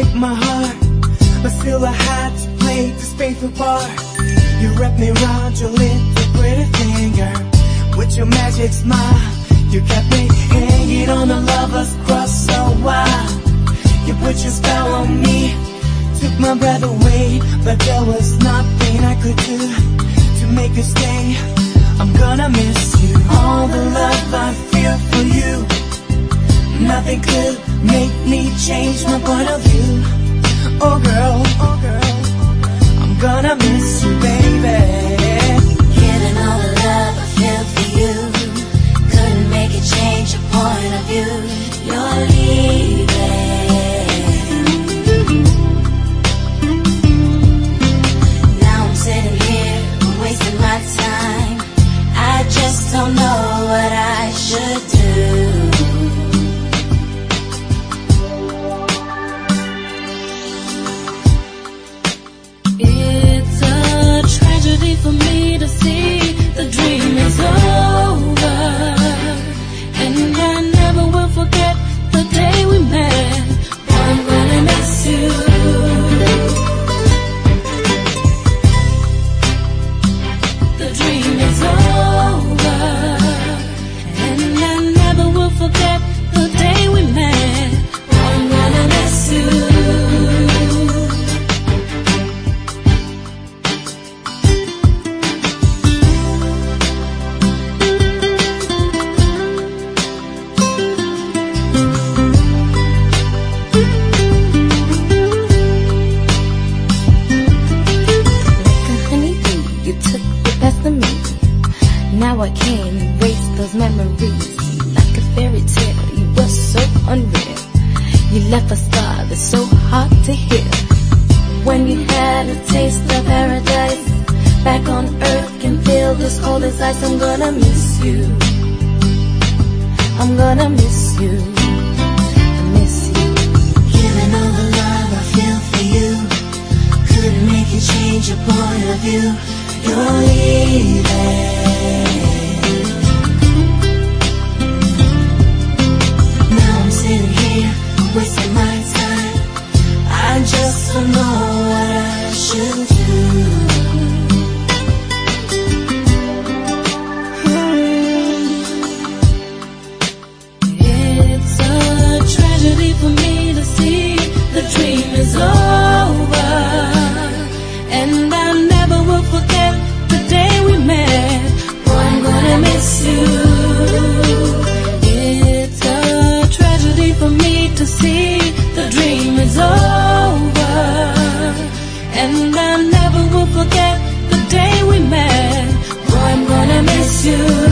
break my heart, but still I had to play this faithful part. You wrapped me around your little pretty finger. With your magic smile, you kept me hanging on a lover's cross so wild. You put your spell on me, took my breath away, but there was nothing I could do to make you stay. I'm gonna miss you. All the love I feel for you, nothing could make me change my point of view. Oh girl, I'm gonna miss you, baby. Given all the love I feel for you, couldn't make it change your point of view. You're leaving. Now I'm sitting here wasting my time. I just don't know what I should do. It's a tragedy for me to see the dream is over, and I never will forget the day we met. I'm gonna miss you. The dream is over, and I never will forget the day we met. I'm gonna miss you. Now I can't erase those memories. Like a fairy tale, you were so unreal. You left a scar that's so hard to hear. When you had a taste of paradise, back on earth can feel this cold as ice. I'm gonna miss you. I'm gonna miss you. I miss you. Given all the love I feel for you, couldn't make you change your point of view. You're leaving. Now I'm sitting here wasting my time. I just don't know what I should do. It's a tragedy for me to see the dream is over, and I never will forget the day we met. Oh, I'm gonna miss you. It's a tragedy for me to see the dream is over, and I never will forget the day we met. Oh, I'm gonna miss you.